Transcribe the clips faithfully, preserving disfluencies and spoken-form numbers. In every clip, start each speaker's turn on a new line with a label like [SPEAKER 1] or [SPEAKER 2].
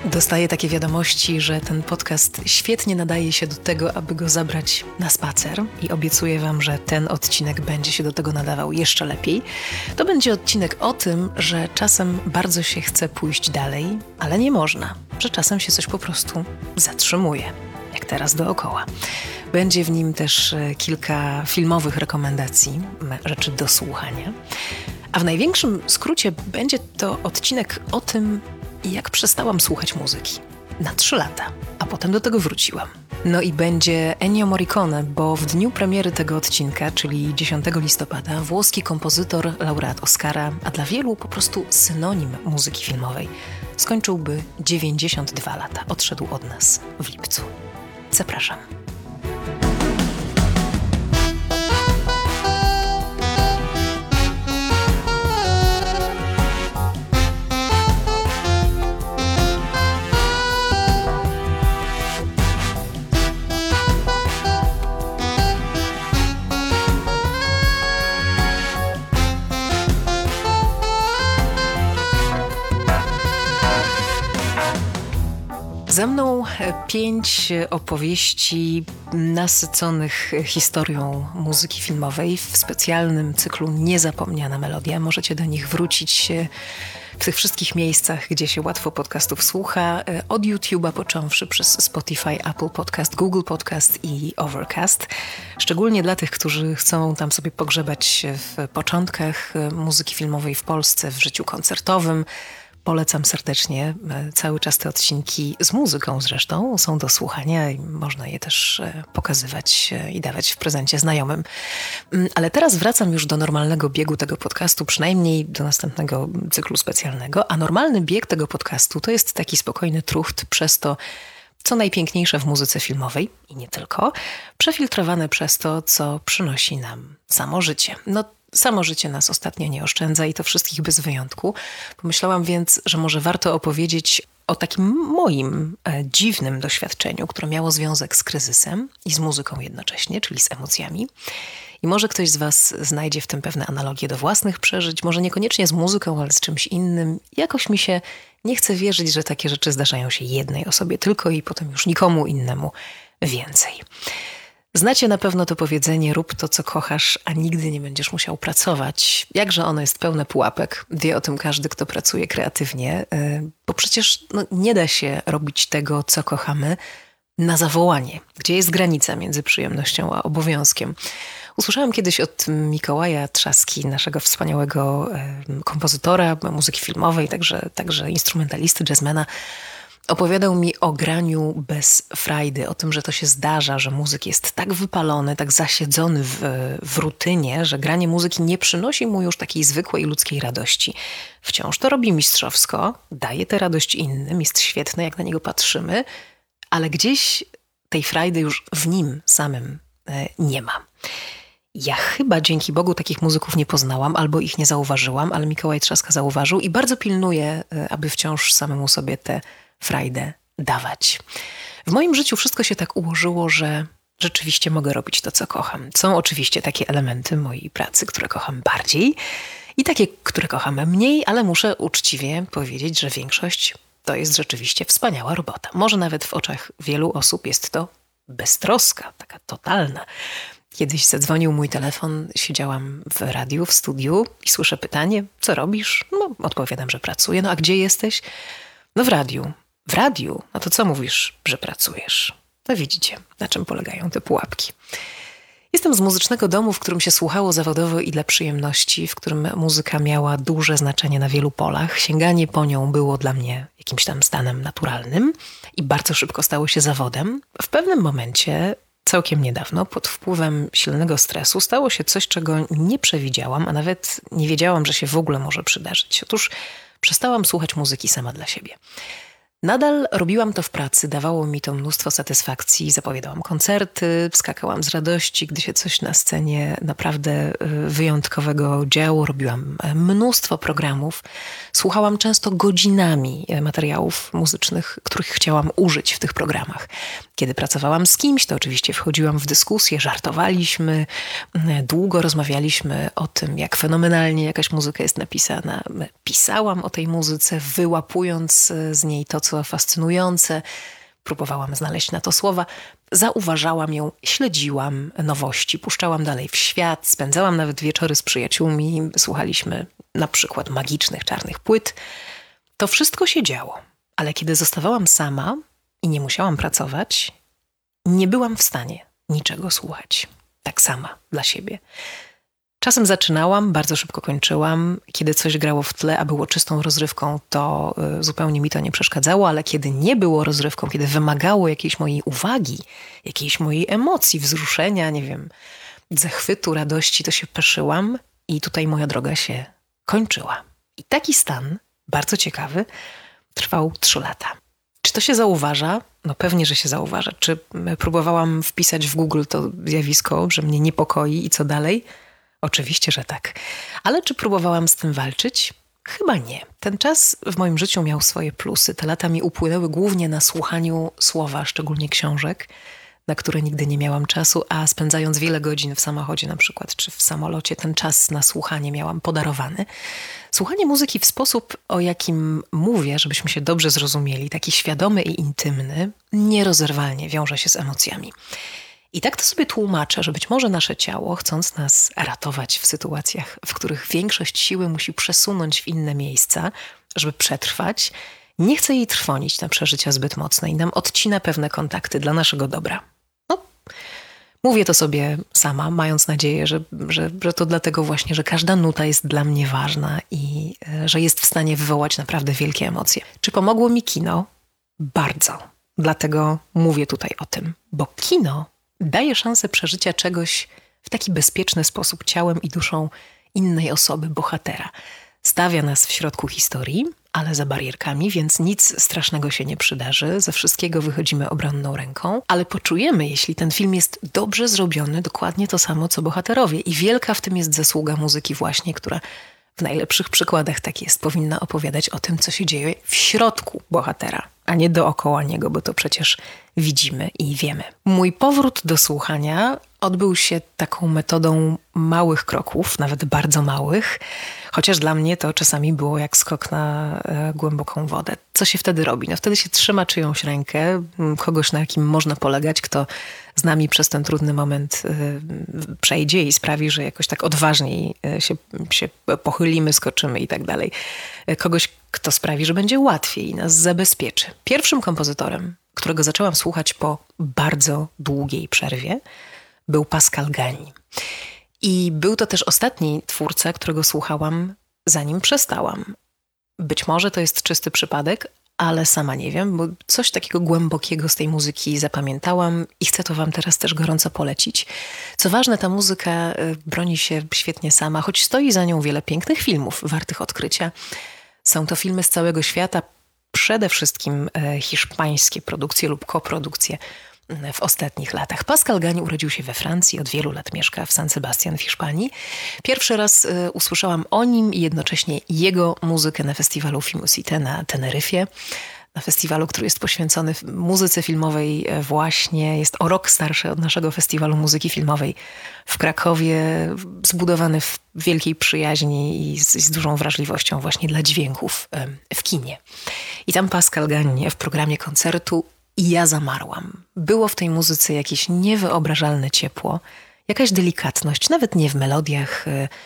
[SPEAKER 1] Dostaję takie wiadomości, że ten podcast świetnie nadaje się do tego, aby go zabrać na spacer i obiecuję Wam, że ten odcinek będzie się do tego nadawał jeszcze lepiej. To będzie odcinek o tym, że czasem bardzo się chce pójść dalej, ale nie można, że czasem się coś po prostu zatrzymuje, jak teraz dookoła. Będzie w nim też kilka filmowych rekomendacji, rzeczy do słuchania. A w największym skrócie będzie to odcinek o tym, jak przestałam słuchać muzyki. Na trzy lata, a potem do tego wróciłam. No i będzie Ennio Morricone, bo w dniu premiery tego odcinka, czyli dziesiątego listopada, włoski kompozytor, laureat Oscara, a dla wielu po prostu synonim muzyki filmowej, skończyłby dziewięćdziesiąt dwa lata. Odszedł od nas w lipcu. Zapraszam. Za mną pięć opowieści nasyconych historią muzyki filmowej w specjalnym cyklu Niezapomniana Melodia. Możecie do nich wrócić w tych wszystkich miejscach, gdzie się łatwo podcastów słucha, od YouTube'a począwszy przez Spotify, Apple Podcast, Google Podcast i Overcast. Szczególnie dla tych, którzy chcą tam sobie pogrzebać w początkach muzyki filmowej w Polsce, w życiu koncertowym. Polecam serdecznie. Cały czas te odcinki z muzyką zresztą są do słuchania i można je też pokazywać i dawać w prezencie znajomym. Ale teraz wracam już do normalnego biegu tego podcastu, przynajmniej do następnego cyklu specjalnego. A normalny bieg tego podcastu to jest taki spokojny trucht przez to, co najpiękniejsze w muzyce filmowej i nie tylko, przefiltrowane przez to, co przynosi nam samo życie. No Samo życie nas ostatnio nie oszczędza i to wszystkich bez wyjątku. Pomyślałam więc, że może warto opowiedzieć o takim moim e, dziwnym doświadczeniu, które miało związek z kryzysem i z muzyką jednocześnie, czyli z emocjami. I może ktoś z Was znajdzie w tym pewne analogie do własnych przeżyć, może niekoniecznie z muzyką, ale z czymś innym. Jakoś mi się nie chce wierzyć, że takie rzeczy zdarzają się jednej osobie tylko i potem już nikomu innemu więcej. Znacie na pewno to powiedzenie: rób to, co kochasz, a nigdy nie będziesz musiał pracować. Jakże ono jest pełne pułapek. Wie o tym każdy, kto pracuje kreatywnie, bo przecież no, nie da się robić tego, co kochamy, na zawołanie. Gdzie jest granica między przyjemnością a obowiązkiem? Usłyszałam kiedyś od Mikołaja Trzaski, naszego wspaniałego kompozytora muzyki filmowej, także, także instrumentalisty, jazzmana. Opowiadał mi o graniu bez frajdy, o tym, że to się zdarza, że muzyk jest tak wypalony, tak zasiedzony w, w rutynie, że granie muzyki nie przynosi mu już takiej zwykłej ludzkiej radości. Wciąż to robi mistrzowsko, daje tę radość innym, jest świetne, jak na niego patrzymy, ale gdzieś tej frajdy już w nim samym nie ma. Ja chyba dzięki Bogu takich muzyków nie poznałam albo ich nie zauważyłam, ale Mikołaj Trzaska zauważył i bardzo pilnuje, aby wciąż samemu sobie te frajdę dawać. W moim życiu wszystko się tak ułożyło, że rzeczywiście mogę robić to, co kocham. Są oczywiście takie elementy mojej pracy, które kocham bardziej i takie, które kocham mniej, ale muszę uczciwie powiedzieć, że większość to jest rzeczywiście wspaniała robota. Może nawet w oczach wielu osób jest to beztroska, taka totalna. Kiedyś zadzwonił mój telefon, siedziałam w radiu, w studiu i słyszę pytanie: co robisz? No, odpowiadam, że pracuję. No a gdzie jesteś? No w radiu. W radiu? No to co mówisz, że pracujesz? No widzicie, na czym polegają te pułapki. Jestem z muzycznego domu, w którym się słuchało zawodowo i dla przyjemności, w którym muzyka miała duże znaczenie na wielu polach. Sięganie po nią było dla mnie jakimś tam stanem naturalnym i bardzo szybko stało się zawodem. W pewnym momencie, całkiem niedawno, pod wpływem silnego stresu, stało się coś, czego nie przewidziałam, a nawet nie wiedziałam, że się w ogóle może przydarzyć. Otóż przestałam słuchać muzyki sama dla siebie. Nadal robiłam to w pracy, dawało mi to mnóstwo satysfakcji, zapowiadałam koncerty, skakałam z radości, gdy się coś na scenie naprawdę wyjątkowego działo. Robiłam mnóstwo programów, słuchałam często godzinami materiałów muzycznych, których chciałam użyć w tych programach. Kiedy pracowałam z kimś, to oczywiście wchodziłam w dyskusję, żartowaliśmy, długo rozmawialiśmy o tym, jak fenomenalnie jakaś muzyka jest napisana. Pisałam o tej muzyce, wyłapując z niej to, co co fascynujące. Próbowałam znaleźć na to słowa. Zauważałam ją, śledziłam nowości, puszczałam dalej w świat, spędzałam nawet wieczory z przyjaciółmi, słuchaliśmy na przykład magicznych czarnych płyt. To wszystko się działo, ale kiedy zostawałam sama i nie musiałam pracować, nie byłam w stanie niczego słuchać. Tak sama, dla siebie. Czasem zaczynałam, bardzo szybko kończyłam. Kiedy coś grało w tle, a było czystą rozrywką, to y, zupełnie mi to nie przeszkadzało, ale kiedy nie było rozrywką, kiedy wymagało jakiejś mojej uwagi, jakiejś mojej emocji, wzruszenia, nie wiem, zachwytu, radości, to się peszyłam i tutaj moja droga się kończyła. I taki stan, bardzo ciekawy, trwał trzy lata. Czy to się zauważa? No pewnie, że się zauważa. Czy próbowałam wpisać w Google to zjawisko, że mnie niepokoi i co dalej? Oczywiście, że tak. Ale czy próbowałam z tym walczyć? Chyba nie. Ten czas w moim życiu miał swoje plusy. Te lata mi upłynęły głównie na słuchaniu słowa, szczególnie książek, na które nigdy nie miałam czasu, a spędzając wiele godzin w samochodzie na przykład, czy w samolocie, ten czas na słuchanie miałam podarowany. Słuchanie muzyki w sposób, o jakim mówię, żebyśmy się dobrze zrozumieli, taki świadomy i intymny, nierozerwalnie wiąże się z emocjami. I tak to sobie tłumaczę, że być może nasze ciało, chcąc nas ratować w sytuacjach, w których większość siły musi przesunąć w inne miejsca, żeby przetrwać, nie chce jej trwonić na przeżycia zbyt mocno i nam odcina pewne kontakty dla naszego dobra. No, mówię to sobie sama, mając nadzieję, że, że, że to dlatego właśnie, że każda nuta jest dla mnie ważna i e, że jest w stanie wywołać naprawdę wielkie emocje. Czy pomogło mi kino? Bardzo. Dlatego mówię tutaj o tym, bo kino daje szansę przeżycia czegoś w taki bezpieczny sposób ciałem i duszą innej osoby, bohatera. Stawia nas w środku historii, ale za barierkami, więc nic strasznego się nie przydarzy. Ze wszystkiego wychodzimy obronną ręką, ale poczujemy, jeśli ten film jest dobrze zrobiony, dokładnie to samo, co bohaterowie. I wielka w tym jest zasługa muzyki właśnie, która w najlepszych przykładach tak jest, powinna opowiadać o tym, co się dzieje w środku bohatera, a nie dookoła niego, bo to przecież widzimy i wiemy. Mój powrót do słuchania odbył się taką metodą małych kroków, nawet bardzo małych, chociaż dla mnie to czasami było jak skok na e, głęboką wodę. Co się wtedy robi? No wtedy się trzyma czyjąś rękę, kogoś, na jakim można polegać, kto z nami przez ten trudny moment e, przejdzie i sprawi, że jakoś tak odważniej e, się, się pochylimy, skoczymy i tak dalej. E, kogoś, kto sprawi, że będzie łatwiej i nas zabezpieczy. Pierwszym kompozytorem, którego zaczęłam słuchać po bardzo długiej przerwie, był Pascal Gagny. I był to też ostatni twórca, którego słuchałam, zanim przestałam. Być może to jest czysty przypadek, ale sama nie wiem, bo coś takiego głębokiego z tej muzyki zapamiętałam i chcę to wam teraz też gorąco polecić. Co ważne, ta muzyka broni się świetnie sama, choć stoi za nią wiele pięknych filmów wartych odkrycia. Są to filmy z całego świata, przede wszystkim hiszpańskie produkcje lub koprodukcje w ostatnich latach. Pascal Gagny urodził się we Francji, od wielu lat mieszka w San Sebastian w Hiszpanii. Pierwszy raz y, usłyszałam o nim i jednocześnie jego muzykę na festiwalu Filmusité na Teneryfie. Na festiwalu, który jest poświęcony muzyce filmowej właśnie. Jest o rok starszy od naszego festiwalu muzyki filmowej w Krakowie. Zbudowany w wielkiej przyjaźni i z, z dużą wrażliwością właśnie dla dźwięków y, w kinie. I tam Pascal Gagny w programie koncertu i ja zamarłam. Było w tej muzyce jakieś niewyobrażalne ciepło, jakaś delikatność, nawet nie w melodiach,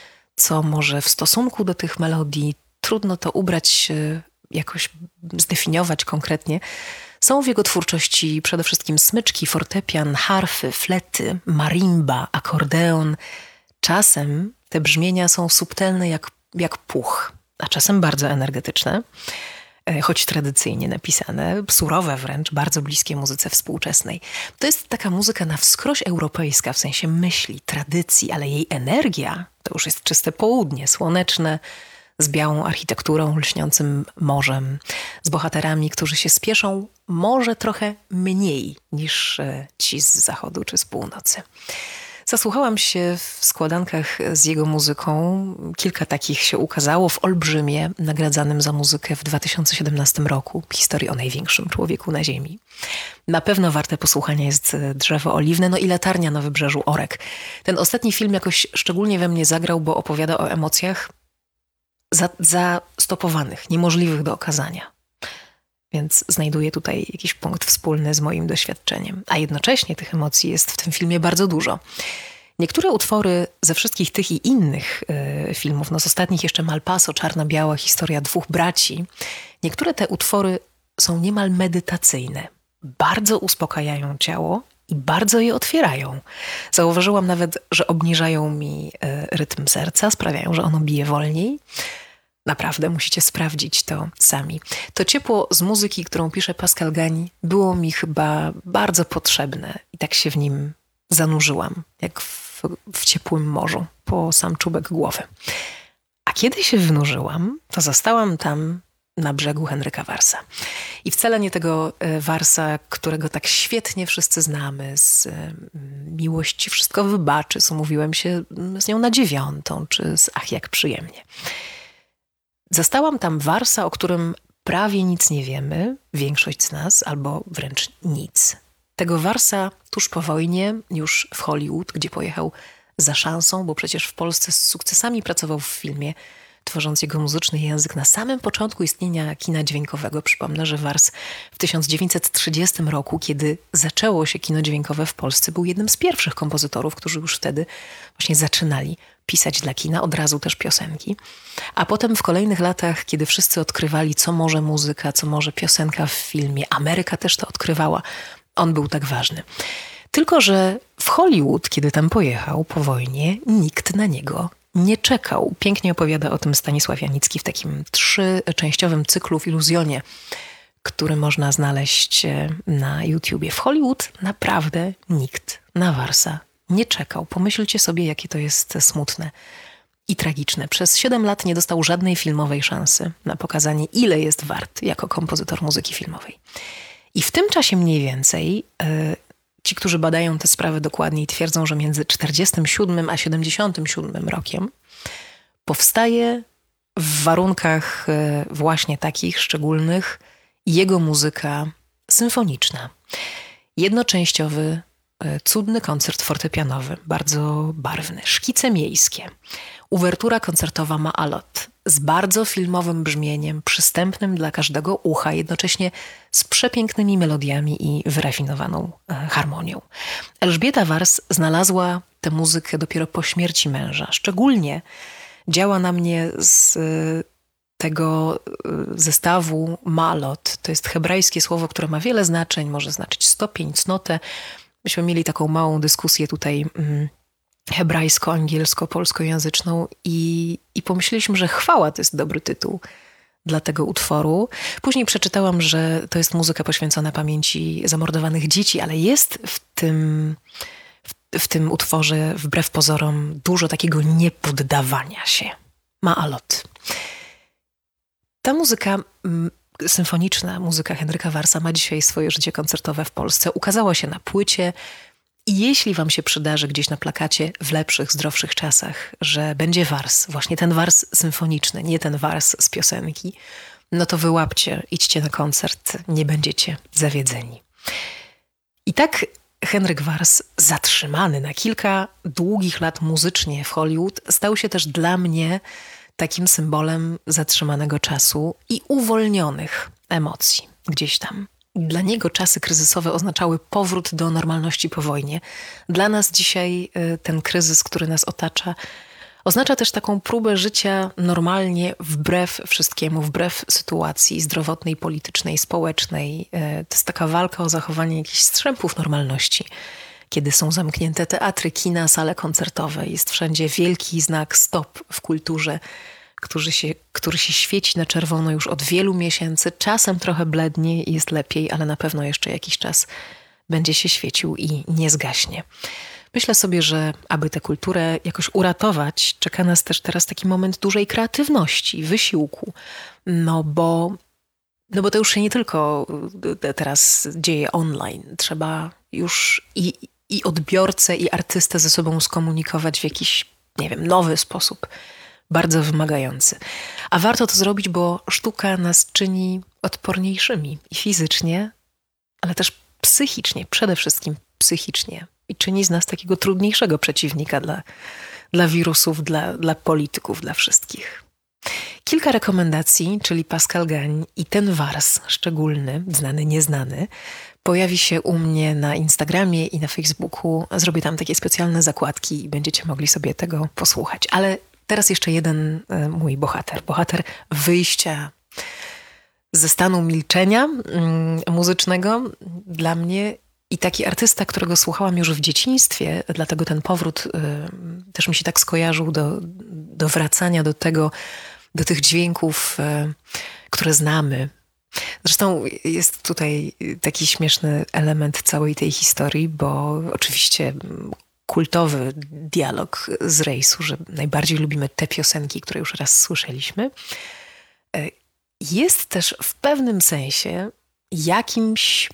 [SPEAKER 1] co może w stosunku do tych melodii trudno to ubrać, jakoś zdefiniować konkretnie. Są w jego twórczości przede wszystkim smyczki, fortepian, harfy, flety, marimba, akordeon. Czasem te brzmienia są subtelne jak, jak puch, a czasem bardzo energetyczne. Choć tradycyjnie napisane, surowe wręcz, bardzo bliskie muzyce współczesnej. To jest taka muzyka na wskroś europejska, w sensie myśli, tradycji, ale jej energia to już jest czyste południe, słoneczne, z białą architekturą, lśniącym morzem, z bohaterami, którzy się spieszą może trochę mniej niż ci z zachodu czy z północy. Zasłuchałam się w składankach z jego muzyką. Kilka takich się ukazało w Olbrzymie, nagradzanym za muzykę w dwa tysiące siedemnastym roku. Historii o największym człowieku na ziemi. Na pewno warte posłuchania jest Drzewo oliwne, no i Latarnia na wybrzeżu Orek. Ten ostatni film jakoś szczególnie we mnie zagrał, bo opowiada o emocjach za, zastopowanych, niemożliwych do okazania. więc znajduję tutaj jakiś punkt wspólny z moim doświadczeniem. A jednocześnie tych emocji jest w tym filmie bardzo dużo. Niektóre utwory ze wszystkich tych i innych y, filmów, no z ostatnich jeszcze Malpaso, czarno-biała historia dwóch braci, niektóre te utwory są niemal medytacyjne. Bardzo uspokajają ciało i bardzo je otwierają. Zauważyłam nawet, że obniżają mi y, rytm serca, sprawiają, że ono bije wolniej. Naprawdę, musicie sprawdzić to sami. To ciepło z muzyki, którą pisze Pascal Gagny, było mi chyba bardzo potrzebne i tak się w nim zanurzyłam, jak w, w ciepłym morzu, po sam czubek głowy. A kiedy się wnurzyłam, to zostałam tam na brzegu Henryka Warsa. I wcale nie tego Warsa, którego tak świetnie wszyscy znamy, z Miłości wszystko wybaczy, z Umówiłem się z nią na dziewiątą, czy z Ach, jak przyjemnie. Zastałam tam Warsa, o którym prawie nic nie wiemy, większość z nas, albo wręcz nic. Tego Warsa tuż po wojnie, już w Hollywood, gdzie pojechał za szansą, bo przecież w Polsce z sukcesami pracował w filmie, tworząc jego muzyczny język na samym początku istnienia kina dźwiękowego. Przypomnę, że Wars w tysiąc dziewięćset trzydziestym roku, kiedy zaczęło się kino dźwiękowe w Polsce, był jednym z pierwszych kompozytorów, którzy już wtedy właśnie zaczynali pisać dla kina, od razu też piosenki. A potem w kolejnych latach, kiedy wszyscy odkrywali, co może muzyka, co może piosenka w filmie, Ameryka też to odkrywała, on był tak ważny. Tylko że w Hollywood, kiedy tam pojechał po wojnie, nikt na niego nie czekał. Pięknie opowiada o tym Stanisław Janicki w takim trzyczęściowym cyklu w Iluzjonie, który można znaleźć na YouTubie. W Hollywood naprawdę nikt na Warsa nie czekał. Pomyślcie sobie, jakie to jest smutne i tragiczne. Przez siedem lat nie dostał żadnej filmowej szansy na pokazanie, ile jest wart jako kompozytor muzyki filmowej. I w tym czasie mniej więcej yy, ci, którzy badają te sprawy dokładniej, twierdzą, że między czterdziestym siódmym a siedemdziesiątym siódmym rokiem powstaje w warunkach yy, właśnie takich szczególnych jego muzyka symfoniczna. Jednoczęściowy, yy, cudny koncert fortepianowy, bardzo barwny, szkice miejskie, uwertura koncertowa Maalot z bardzo filmowym brzmieniem, przystępnym dla każdego ucha, jednocześnie z przepięknymi melodiami i wyrafinowaną e, harmonią. Elżbieta Wars znalazła tę muzykę dopiero po śmierci męża. Szczególnie działa na mnie z e, tego e, zestawu Maalot. To jest hebrajskie słowo, które ma wiele znaczeń, może znaczyć stopień, cnotę. Myśmy mieli taką małą dyskusję tutaj mm, hebrajsko-angielsko-polskojęzyczną i, i pomyśleliśmy, że Chwała to jest dobry tytuł dla tego utworu. Później przeczytałam, że to jest muzyka poświęcona pamięci zamordowanych dzieci, ale jest w tym, w, w tym utworze, wbrew pozorom, dużo takiego niepoddawania się. Maalot. Ta muzyka m, symfoniczna, muzyka Henryka Warsa ma dzisiaj swoje życie koncertowe w Polsce. Ukazała się na płycie. I jeśli wam się przydarzy gdzieś na plakacie w lepszych, zdrowszych czasach, że będzie wars, właśnie ten wars symfoniczny, nie ten wars z piosenki, no to wyłapcie, idźcie na koncert, nie będziecie zawiedzeni. I tak Henryk Wars, zatrzymany na kilka długich lat muzycznie w Hollywood, stał się też dla mnie takim symbolem zatrzymanego czasu i uwolnionych emocji gdzieś tam. Dla niego czasy kryzysowe oznaczały powrót do normalności po wojnie. Dla nas dzisiaj ten kryzys, który nas otacza, oznacza też taką próbę życia normalnie, wbrew wszystkiemu, wbrew sytuacji zdrowotnej, politycznej, społecznej. To jest taka walka o zachowanie jakichś strzępów normalności. Kiedy są zamknięte teatry, kina, sale koncertowe, jest wszędzie wielki znak stop w kulturze, który się, który się świeci na czerwono już od wielu miesięcy. Czasem trochę blednie i jest lepiej, ale na pewno jeszcze jakiś czas będzie się świecił i nie zgaśnie. Myślę sobie, że aby tę kulturę jakoś uratować, czeka nas też teraz taki moment dużej kreatywności, wysiłku. No bo, no bo to już się nie tylko teraz dzieje online. Trzeba już i, i odbiorcę, i artystę ze sobą skomunikować w jakiś, nie wiem, nowy sposób. Bardzo wymagający. A warto to zrobić, bo sztuka nas czyni odporniejszymi i fizycznie, ale też psychicznie, przede wszystkim psychicznie. I czyni z nas takiego trudniejszego przeciwnika dla, dla wirusów, dla, dla polityków, dla wszystkich. Kilka rekomendacji, czyli Pascal Gagne i ten wars szczególny, znany, nieznany, pojawi się u mnie na Instagramie i na Facebooku. Zrobię tam takie specjalne zakładki i będziecie mogli sobie tego posłuchać. Ale teraz jeszcze jeden y, mój bohater. Bohater wyjścia ze stanu milczenia y, muzycznego dla mnie i taki artysta, którego słuchałam już w dzieciństwie, dlatego ten powrót y, też mi się tak skojarzył do, do wracania do tego, do tych dźwięków, y, które znamy. Zresztą jest tutaj taki śmieszny element całej tej historii, bo oczywiście kultowy dialog z rejsu, że najbardziej lubimy te piosenki, które już raz słyszeliśmy, jest też w pewnym sensie jakimś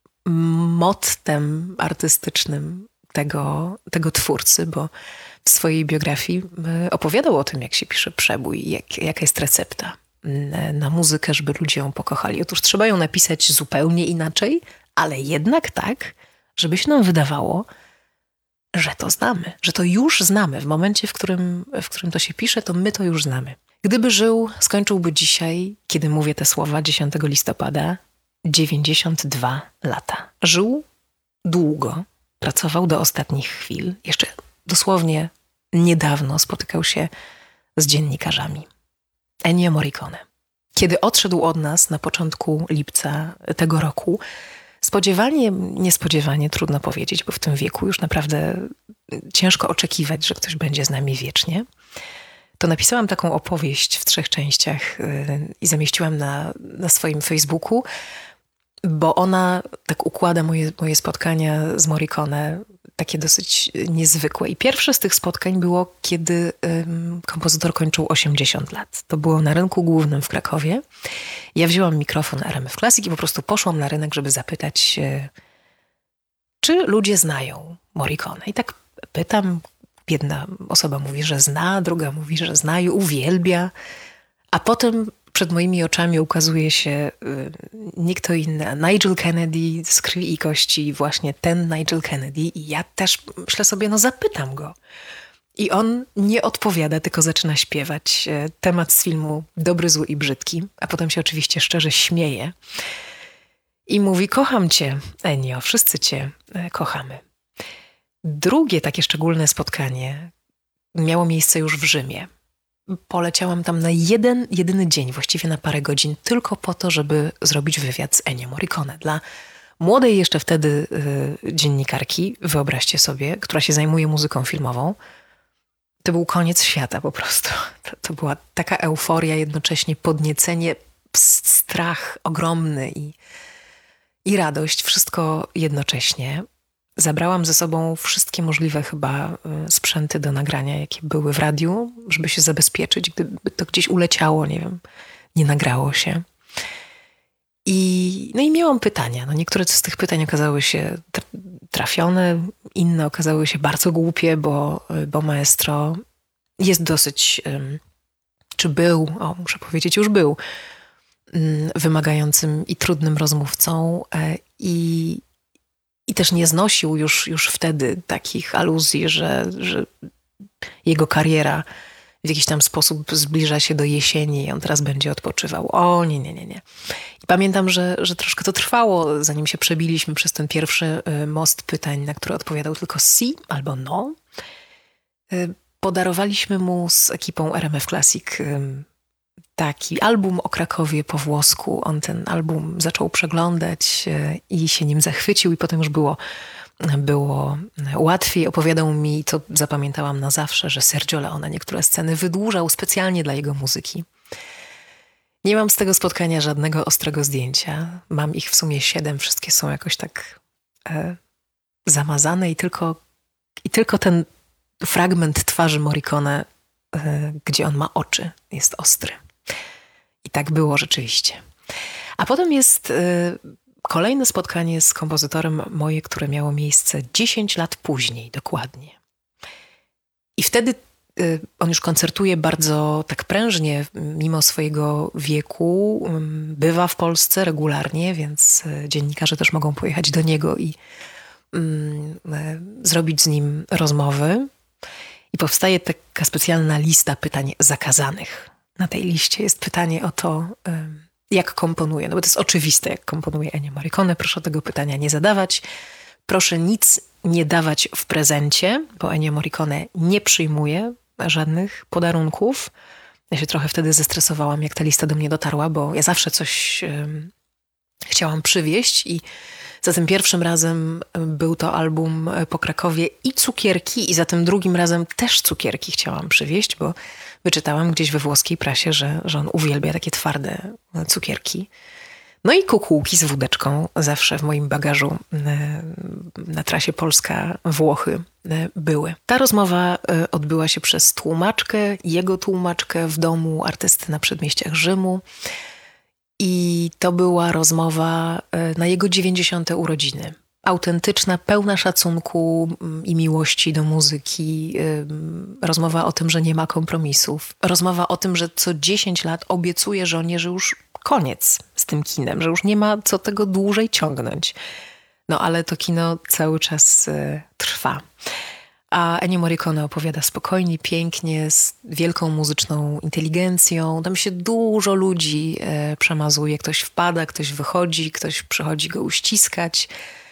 [SPEAKER 1] mottem artystycznym tego, tego twórcy, bo w swojej biografii opowiadał o tym, jak się pisze przebój, jak, jaka jest recepta na muzykę, żeby ludzie ją pokochali. Otóż trzeba ją napisać zupełnie inaczej, ale jednak tak, żeby się nam wydawało, że to znamy, że to już znamy. W momencie, w którym, w którym to się pisze, to my to już znamy. Gdyby żył, skończyłby dzisiaj, kiedy mówię te słowa, dziesiątego listopada, dziewięćdziesiąt dwa lata. Żył długo, pracował do ostatnich chwil. Jeszcze dosłownie niedawno spotykał się z dziennikarzami. Ennio Morricone. Kiedy odszedł od nas na początku lipca tego roku, spodziewanie, niespodziewanie, trudno powiedzieć, bo w tym wieku już naprawdę ciężko oczekiwać, że ktoś będzie z nami wiecznie, to napisałam taką opowieść w trzech częściach yy, i zamieściłam na, na swoim Facebooku, bo ona tak układa moje, moje spotkania z Morricone, takie dosyć niezwykłe. I pierwsze z tych spotkań było, kiedy ym, kompozytor kończył osiemdziesiąt lat. To było na rynku głównym w Krakowie. Ja wzięłam mikrofon R M F Classic i po prostu poszłam na rynek, żeby zapytać, yy, czy ludzie znają Morricone. I tak pytam, jedna osoba mówi, że zna, druga mówi, że zna i uwielbia, a potem przed moimi oczami ukazuje się y, nie kto inny, Nigel Kennedy z krwi i kości, właśnie ten Nigel Kennedy. I ja też myślę sobie, no zapytam go. I on nie odpowiada, tylko zaczyna śpiewać y, temat z filmu Dobry, zły i brzydki, a potem się oczywiście szczerze śmieje. I mówi, kocham cię, Ennio, wszyscy cię y, kochamy. Drugie takie szczególne spotkanie miało miejsce już w Rzymie. Poleciałam tam na jeden, jedyny dzień, właściwie na parę godzin, tylko po to, żeby zrobić wywiad z Ennio Morricone. Dla młodej jeszcze wtedy y, dziennikarki, wyobraźcie sobie, która się zajmuje muzyką filmową, to był koniec świata po prostu. To, to była taka euforia, jednocześnie podniecenie, strach ogromny i, i radość, wszystko jednocześnie. Zabrałam ze sobą wszystkie możliwe chyba sprzęty do nagrania, jakie były w radiu, żeby się zabezpieczyć, gdyby to gdzieś uleciało, nie wiem, nie nagrało się. I, no i miałam pytania. No niektóre z tych pytań okazały się trafione, inne okazały się bardzo głupie, bo, bo maestro jest dosyć, czy był, o muszę powiedzieć, już był wymagającym i trudnym rozmówcą i I też nie znosił już, już wtedy takich aluzji, że, że jego kariera w jakiś tam sposób zbliża się do jesieni i on teraz będzie odpoczywał. O nie, nie, nie, nie. I pamiętam, że, że troszkę to trwało, zanim się przebiliśmy przez ten pierwszy most pytań, na które odpowiadał tylko si albo no. Podarowaliśmy mu z ekipą R M F Classic taki album o Krakowie po włosku. On ten album zaczął przeglądać i się nim zachwycił i potem już było, było łatwiej. Opowiadał mi, to zapamiętałam na zawsze, że Sergio Leone niektóre sceny wydłużał specjalnie dla jego muzyki. Nie mam z tego spotkania żadnego ostrego zdjęcia. Mam ich w sumie siedem. Wszystkie są jakoś tak e, zamazane i tylko, i tylko ten fragment twarzy Morricone, e, gdzie on ma oczy, jest ostry. I tak było rzeczywiście. A potem jest y, kolejne spotkanie z kompozytorem moje, które miało miejsce dziesięć lat później dokładnie. I wtedy y, on już koncertuje bardzo tak prężnie, mimo swojego wieku. Y, bywa w Polsce regularnie, więc y, dziennikarze też mogą pojechać do niego i y, y, zrobić z nim rozmowy. I powstaje taka specjalna lista pytań zakazanych. na tej liście jest pytanie o to, jak komponuje. No bo to jest oczywiste, jak komponuje Ennio Morricone. Proszę tego pytania nie zadawać. Proszę nic nie dawać w prezencie, bo Ennio Morricone nie przyjmuje żadnych podarunków. Ja się trochę wtedy zestresowałam, jak ta lista do mnie dotarła, bo ja zawsze coś um, chciałam przywieźć i za tym pierwszym razem był to album po Krakowie i cukierki, i za tym drugim razem też cukierki chciałam przywieźć, bo wyczytałam gdzieś we włoskiej prasie, że, że on uwielbia takie twarde cukierki. No i kukułki z wódeczką zawsze w moim bagażu na trasie Polska-Włochy były. Ta rozmowa odbyła się przez tłumaczkę, jego tłumaczkę w domu artysty na przedmieściach Rzymu. I to była rozmowa na jego dziewięćdziesiąte urodziny. Autentyczna, pełna szacunku i miłości do muzyki. Rozmowa o tym, że nie ma kompromisów. Rozmowa o tym, że co dziesięć lat obiecuje żonie, że już koniec z tym kinem, że już nie ma co tego dłużej ciągnąć. No ale to kino cały czas trwa. A Ennio Morricone opowiada spokojnie, pięknie, z wielką muzyczną inteligencją. Tam się dużo ludzi e, przemazuje. Ktoś wpada, ktoś wychodzi, ktoś przychodzi go uściskać.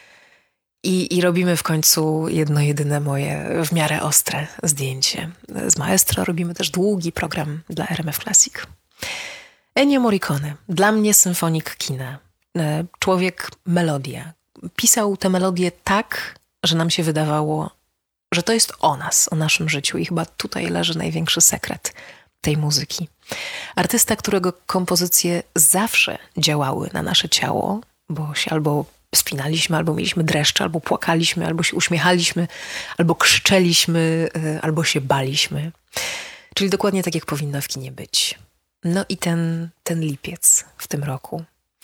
[SPEAKER 1] I, I robimy w końcu jedno jedyne moje w miarę ostre zdjęcie. Z Maestro robimy też długi program dla R M F Classic. Ennio Morricone, dla mnie symfonik kina. E, człowiek melodia. Pisał te melodie tak, że nam się wydawało, że to jest o nas, o naszym życiu i chyba tutaj leży największy sekret tej muzyki. Artysta, którego kompozycje zawsze działały na nasze ciało, bo się albo spinaliśmy, albo mieliśmy dreszcze, albo płakaliśmy, albo się uśmiechaliśmy, albo krzyczeliśmy, albo się baliśmy. Czyli dokładnie tak, jak powinno w kinie być. No i ten, ten lipiec w tym roku,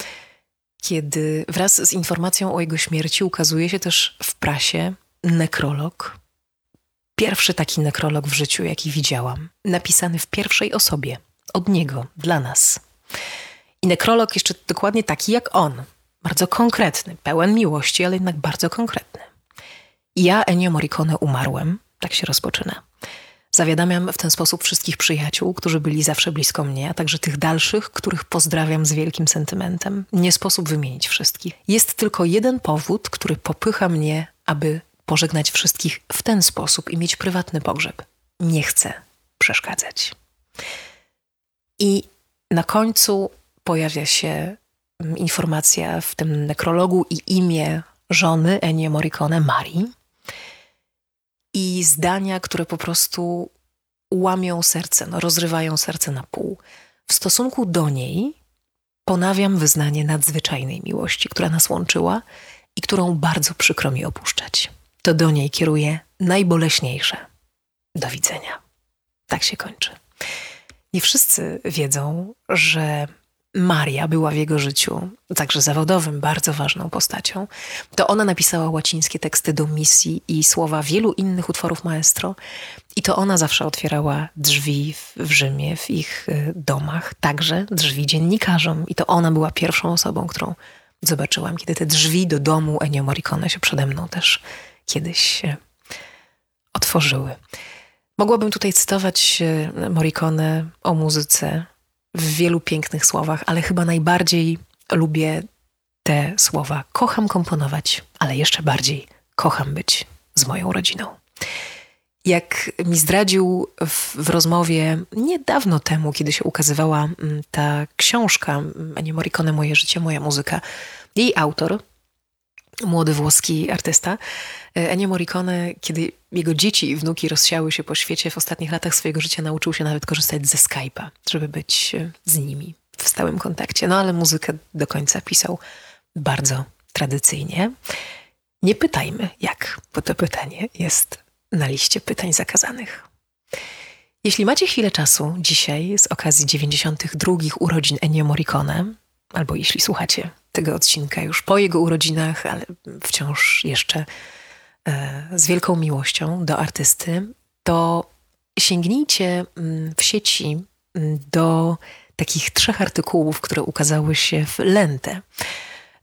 [SPEAKER 1] kiedy wraz z informacją o jego śmierci ukazuje się też w prasie nekrolog. Pierwszy taki nekrolog w życiu, jaki widziałam. Napisany w pierwszej osobie. Od niego, dla nas. I nekrolog jeszcze dokładnie taki jak on. Bardzo konkretny, pełen miłości, ale jednak bardzo konkretny. Ja, Ennio Morricone, umarłem. Tak się rozpoczyna. Zawiadamiam w ten sposób wszystkich przyjaciół, którzy byli zawsze blisko mnie, a także tych dalszych, których pozdrawiam z wielkim sentymentem. Nie sposób wymienić wszystkich. Jest tylko jeden powód, który popycha mnie, aby pożegnać wszystkich w ten sposób i mieć prywatny pogrzeb. Nie chcę przeszkadzać. I na końcu pojawia się informacja w tym nekrologu i imię żony Ennio Morricone, Marii. I zdania, które po prostu łamią serce, no, rozrywają serce na pół. W stosunku do niej ponawiam wyznanie nadzwyczajnej miłości, która nas łączyła i którą bardzo przykro mi opuszczać. To do niej kieruję najboleśniejsze. Do widzenia. Tak się kończy. Nie wszyscy wiedzą, że Maria była w jego życiu, także zawodowym, bardzo ważną postacią. To ona napisała łacińskie teksty do misji i słowa wielu innych utworów maestro. I to ona zawsze otwierała drzwi w, w Rzymie, w ich y, domach, także drzwi dziennikarzom. I to ona była pierwszą osobą, którą zobaczyłam, kiedy te drzwi do domu Ennio Morricone się przede mną też kiedyś się otworzyły. Mogłabym tutaj cytować Morricone o muzyce w wielu pięknych słowach, ale chyba najbardziej lubię te słowa. Kocham komponować, ale jeszcze bardziej kocham być z moją rodziną. Jak mi zdradził w, w rozmowie niedawno temu, kiedy się ukazywała ta książka Ennio Morricone, Moje życie, moja muzyka, jej autor, młody włoski artysta, Ennio Morricone, kiedy jego dzieci i wnuki rozsiały się po świecie, w ostatnich latach swojego życia nauczył się nawet korzystać ze Skype'a, żeby być z nimi w stałym kontakcie. No ale muzykę do końca pisał bardzo tradycyjnie. Nie pytajmy jak, bo to pytanie jest na liście pytań zakazanych. Jeśli macie chwilę czasu dzisiaj z okazji dziewięćdziesiątych drugich urodzin Ennio Morricone, albo jeśli słuchacie tego odcinka już po jego urodzinach, ale wciąż jeszcze e, z wielką miłością do artysty, to sięgnijcie w sieci do takich trzech artykułów, które ukazały się w Lente.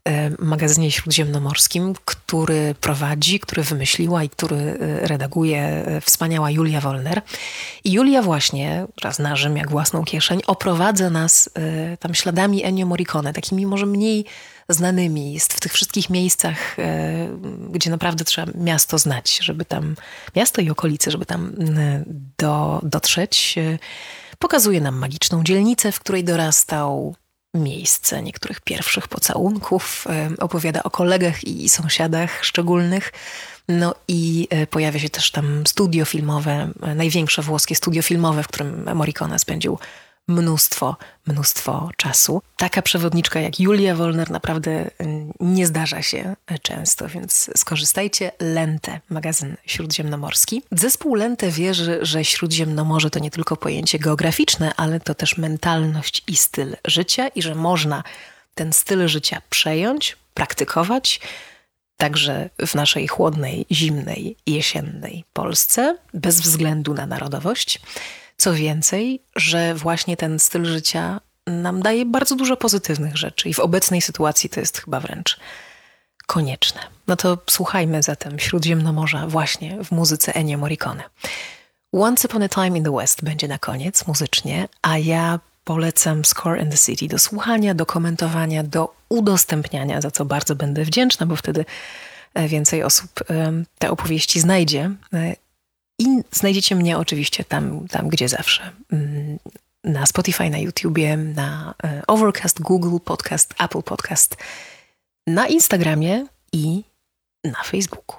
[SPEAKER 1] magazynie śródziemnomorskim, który prowadzi, który wymyśliła i który redaguje wspaniała Julia Wolner. I Julia właśnie, raz na Rzym jak własną kieszeń, oprowadza nas tam śladami Ennio Morricone, takimi może mniej znanymi. Jest w tych wszystkich miejscach, gdzie naprawdę trzeba miasto znać, żeby tam, miasto i okolice, żeby tam do, dotrzeć. Pokazuje nam magiczną dzielnicę, w której dorastał, miejsce niektórych pierwszych pocałunków, opowiada o kolegach i sąsiadach szczególnych. No i pojawia się też tam studio filmowe, największe włoskie studio filmowe, w którym Morricone spędził mnóstwo, mnóstwo czasu. Taka przewodniczka jak Julia Wolner naprawdę nie zdarza się często, więc skorzystajcie. Lente, magazyn śródziemnomorski. Zespół Lente wierzy, że Śródziemnomorze to nie tylko pojęcie geograficzne, ale to też mentalność i styl życia i że można ten styl życia przejąć, praktykować, także w naszej chłodnej, zimnej, jesiennej Polsce, bez względu na narodowość. Co więcej, że właśnie ten styl życia nam daje bardzo dużo pozytywnych rzeczy i w obecnej sytuacji to jest chyba wręcz konieczne. No to słuchajmy zatem Śródziemnomorza właśnie w muzyce Ennio Morricone. Once Upon a Time in the West będzie na koniec muzycznie, a ja polecam Score and the City do słuchania, do komentowania, do udostępniania, za co bardzo będę wdzięczna, bo wtedy więcej osób te opowieści znajdzie. I znajdziecie mnie oczywiście tam, tam, gdzie zawsze. Na Spotify, na YouTubie, na Overcast, Google Podcast, Apple Podcast, na Instagramie i na Facebooku.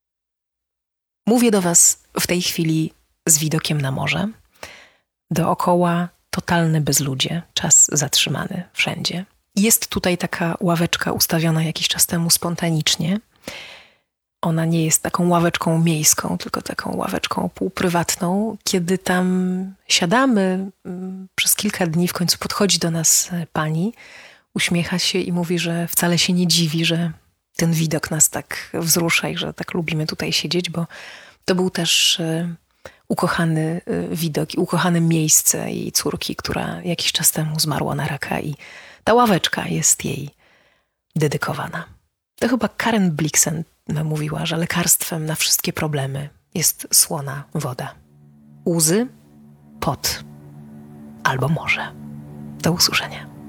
[SPEAKER 1] Mówię do Was w tej chwili z widokiem na morze. Dookoła totalne bezludzie, czas zatrzymany wszędzie. Jest tutaj taka ławeczka ustawiona jakiś czas temu spontanicznie. Ona nie jest taką ławeczką miejską, tylko taką ławeczką półprywatną. Kiedy tam siadamy przez kilka dni, w końcu podchodzi do nas pani, uśmiecha się i mówi, że wcale się nie dziwi, że ten widok nas tak wzrusza i że tak lubimy tutaj siedzieć, bo to był też ukochany widok i ukochane miejsce jej córki, która jakiś czas temu zmarła na raka i ta ławeczka jest jej dedykowana. To chyba Karen Blixen mówiła, że lekarstwem na wszystkie problemy jest słona woda. Łzy, pot albo morze. Do usłyszenia.